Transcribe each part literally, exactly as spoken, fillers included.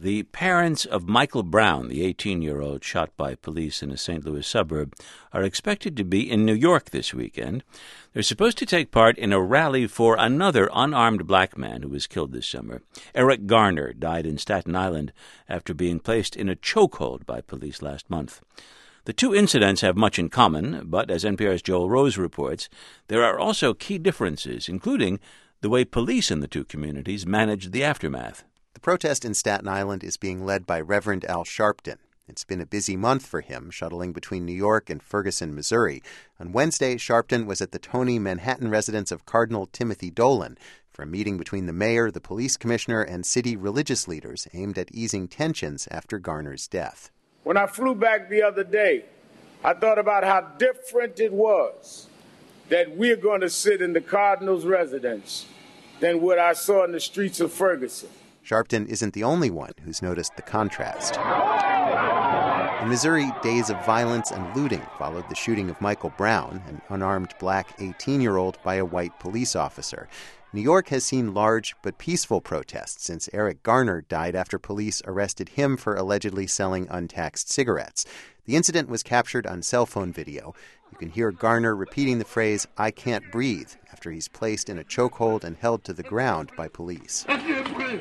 The parents of Michael Brown, the eighteen-year-old shot by police in a Saint Louis suburb, are expected to be in New York this weekend. They're supposed to take part in a rally for another unarmed black man who was killed this summer. Eric Garner died in Staten Island after being placed in a chokehold by police last month. The two incidents have much in common, but as N P R's Joel Rose reports, there are also key differences, including the way police in the two communities managed the aftermath. The protest in Staten Island is being led by Reverend Al Sharpton. It's been a busy month for him, shuttling between New York and Ferguson, Missouri. On Wednesday, Sharpton was at the Tony Manhattan residence of Cardinal Timothy Dolan for a meeting between the mayor, the police commissioner, and city religious leaders aimed at easing tensions after Garner's death. When I flew back the other day, I thought about how different it was that we're going to sit in the Cardinal's residence than what I saw in the streets of Ferguson. Sharpton isn't the only one who's noticed the contrast. In Missouri, days of violence and looting followed the shooting of Michael Brown, an unarmed black eighteen-year-old, by a white police officer. New York has seen large but peaceful protests since Eric Garner died after police arrested him for allegedly selling untaxed cigarettes. The incident was captured on cell phone video. You can hear Garner repeating the phrase, "I can't breathe," after he's placed in a chokehold and held to the ground by police. I can't breathe.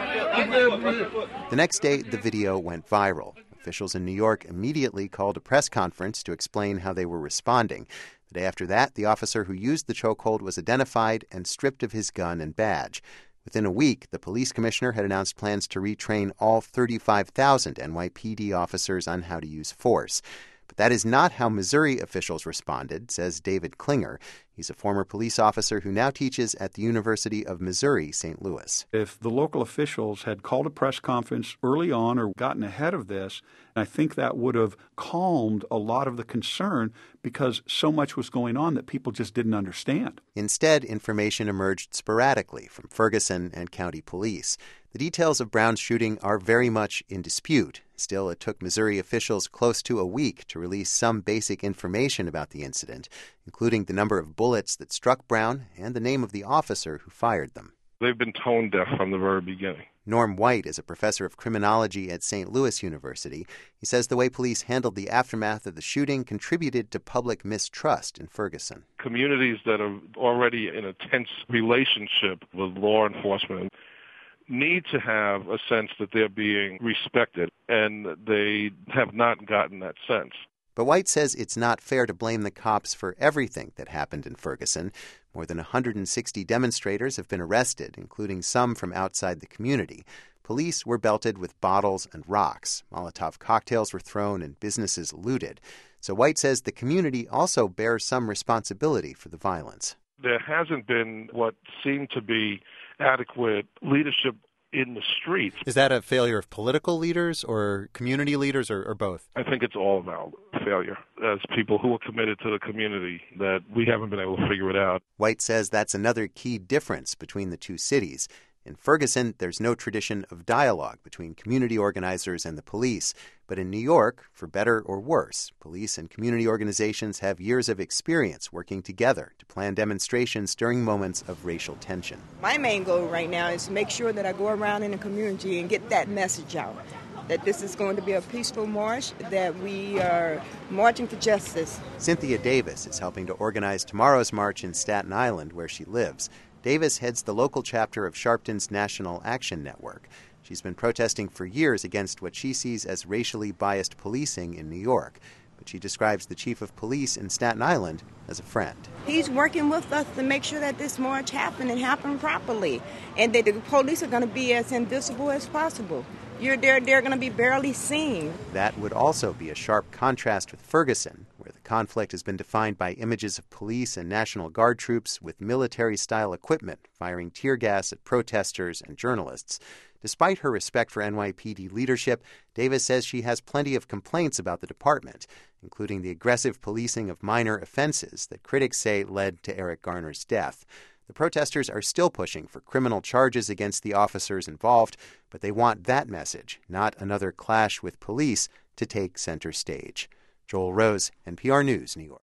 I can't breathe. The next day, the video went viral. Officials in New York immediately called a press conference to explain how they were responding. The day after that, the officer who used the chokehold was identified and stripped of his gun and badge. Within a week, the police commissioner had announced plans to retrain all thirty-five thousand N Y P D officers on how to use force. But that is not how Missouri officials responded, says David Klinger. He's a former police officer who now teaches at the University of Missouri, Saint Louis. If the local officials had called a press conference early on or gotten ahead of this, I think that would have calmed a lot of the concern because so much was going on that people just didn't understand. Instead, information emerged sporadically from Ferguson and county police. The details of Brown's shooting are very much in dispute. Still, it took Missouri officials close to a week to release some basic information about the incident, including the number of bullets that struck Brown and the name of the officer who fired them. They've been tone deaf from the very beginning. Norm White is a professor of criminology at Saint Louis University. He says the way police handled the aftermath of the shooting contributed to public mistrust in Ferguson. Communities that are already in a tense relationship with law enforcement need to have a sense that they're being respected, and they have not gotten that sense. But White says it's not fair to blame the cops for everything that happened in Ferguson. More than one hundred sixty demonstrators have been arrested, including some from outside the community. Police were belted with bottles and rocks. Molotov cocktails were thrown and businesses looted. So White says the community also bears some responsibility for the violence. There hasn't been what seemed to be adequate leadership in the streets. Is that a failure of political leaders or community leaders or, or both? I think it's all about failure as people who are committed to the community that we haven't been able to figure it out. White says that's another key difference between the two cities. In Ferguson, there's no tradition of dialogue between community organizers and the police. But in New York, for better or worse, police and community organizations have years of experience working together to plan demonstrations during moments of racial tension. My main goal right now is to make sure that I go around in the community and get that message out, that this is going to be a peaceful march, that we are marching for justice. Cynthia Davis is helping to organize tomorrow's march in Staten Island, where she lives. Davis heads the local chapter of Sharpton's National Action Network. She's been protesting for years against what she sees as racially biased policing in New York. But she describes the chief of police in Staten Island as a friend. He's working with us to make sure that this march happen and happen properly, and that the police are going to be as invisible as possible. You're there, they're going to be barely seen. That would also be a sharp contrast with Ferguson, where the conflict has been defined by images of police and National Guard troops with military-style equipment firing tear gas at protesters and journalists. Despite her respect for N Y P D leadership, Davis says she has plenty of complaints about the department, including the aggressive policing of minor offenses that critics say led to Eric Garner's death. The protesters are still pushing for criminal charges against the officers involved, but they want that message, not another clash with police, to take center stage. Joel Rose, N P R News, New York.